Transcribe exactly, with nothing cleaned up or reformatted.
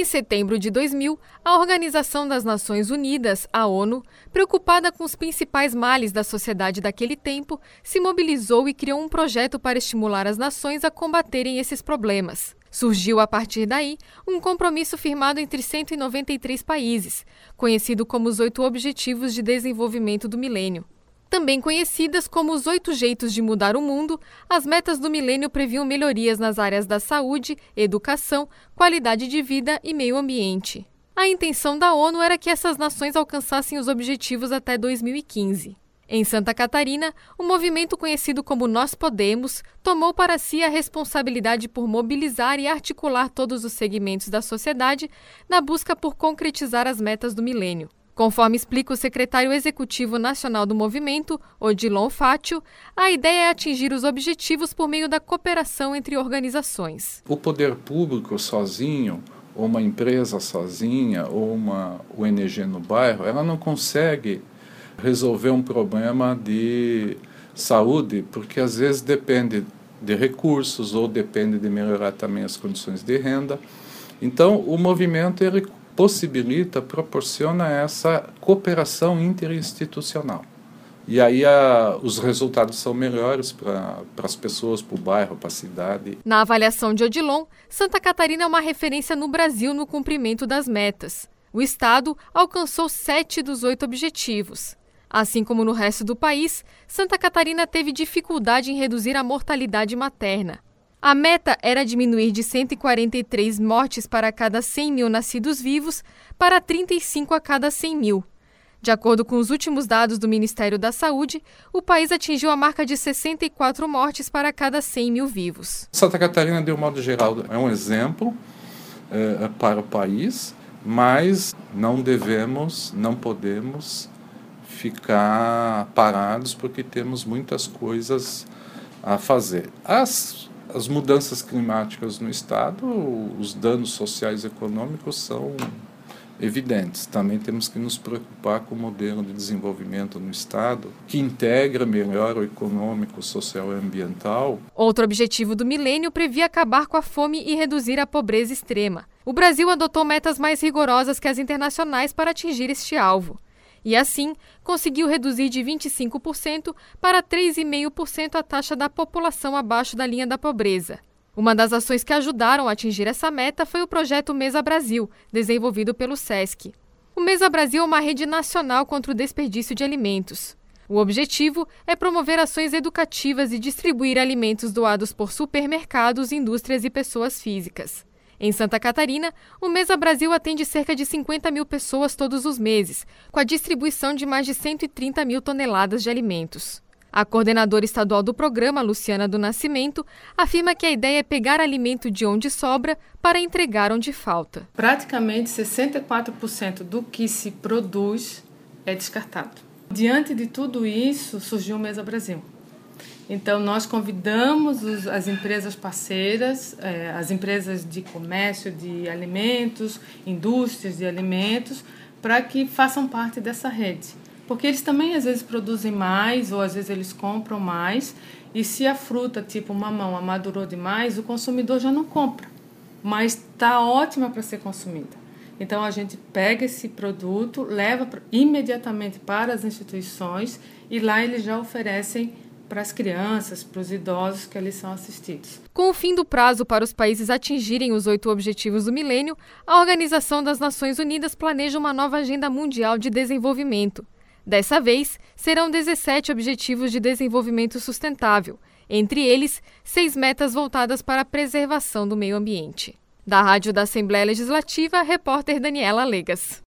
Em setembro de dois mil, a Organização das Nações Unidas, a ONU, preocupada com os principais males da sociedade daquele tempo, se mobilizou e criou um projeto para estimular as nações a combaterem esses problemas. Surgiu, a partir daí, um compromisso firmado entre cento e noventa e três países, conhecido como os Oito Objetivos de Desenvolvimento do Milênio. Também conhecidas como os Oito Jeitos de Mudar o Mundo, as metas do milênio previam melhorias nas áreas da saúde, educação, qualidade de vida e meio ambiente. A intenção da ONU era que essas nações alcançassem os objetivos até dois mil e quinze. Em Santa Catarina, o movimento conhecido como Nós Podemos tomou para si a responsabilidade por mobilizar e articular todos os segmentos da sociedade na busca por concretizar as metas do milênio. Conforme explica o secretário executivo nacional do movimento, Odilon Fátio, a ideia é atingir os objetivos por meio da cooperação entre organizações. O poder público sozinho, ou uma empresa sozinha, ou uma O N G no bairro, ela não consegue resolver um problema de saúde, porque às vezes depende de recursos ou depende de melhorar também as condições de renda. Então, o movimento ele possibilita, proporciona essa cooperação interinstitucional. E aí a, os resultados são melhores para as pessoas, para o bairro, para a cidade. Na avaliação de Odilon, Santa Catarina é uma referência no Brasil no cumprimento das metas. O estado alcançou sete dos oito objetivos. Assim como no resto do país, Santa Catarina teve dificuldade em reduzir a mortalidade materna. A meta era diminuir de cento e quarenta e três mortes para cada cem mil nascidos vivos para trinta e cinco a cada cem mil. De acordo com os últimos dados do Ministério da Saúde, o país atingiu a marca de sessenta e quatro mortes para cada cem mil vivos. Santa Catarina, de um modo geral, é um exemplo é, para o país, mas não devemos, não podemos ficar parados porque temos muitas coisas a fazer. As As mudanças climáticas no estado, os danos sociais e econômicos são evidentes. Também temos que nos preocupar com o modelo de desenvolvimento no estado, que integra melhor o econômico, o social e ambiental. Outro objetivo do milênio previa acabar com a fome e reduzir a pobreza extrema. O Brasil adotou metas mais rigorosas que as internacionais para atingir este alvo. E assim, conseguiu reduzir de vinte e cinco por cento para três vírgula cinco por cento a taxa da população abaixo da linha da pobreza. Uma das ações que ajudaram a atingir essa meta foi o projeto Mesa Brasil, desenvolvido pelo SESC. O Mesa Brasil é uma rede nacional contra o desperdício de alimentos. O objetivo é promover ações educativas e distribuir alimentos doados por supermercados, indústrias e pessoas físicas. Em Santa Catarina, o Mesa Brasil atende cerca de cinquenta mil pessoas todos os meses, com a distribuição de mais de cento e trinta mil toneladas de alimentos. A coordenadora estadual do programa, Luciana do Nascimento, afirma que a ideia é pegar alimento de onde sobra para entregar onde falta. Praticamente sessenta e quatro por cento do que se produz é descartado. Diante de tudo isso, surgiu o Mesa Brasil. Então, nós convidamos os, as empresas parceiras, eh, as empresas de comércio de alimentos, indústrias de alimentos, para que façam parte dessa rede. Porque eles também, às vezes, produzem mais ou, às vezes, eles compram mais. E se a fruta, tipo mamão, amadurou demais, o consumidor já não compra. Mas está ótima para ser consumida. Então, a gente pega esse produto, leva imediatamente para as instituições e lá eles já oferecem para as crianças, para os idosos que ali são assistidos. Com o fim do prazo para os países atingirem os oito objetivos do milênio, a Organização das Nações Unidas planeja uma nova agenda mundial de desenvolvimento. Dessa vez, serão dezessete objetivos de desenvolvimento sustentável, entre eles, seis metas voltadas para a preservação do meio ambiente. Da Rádio da Assembleia Legislativa, repórter Daniela Legas.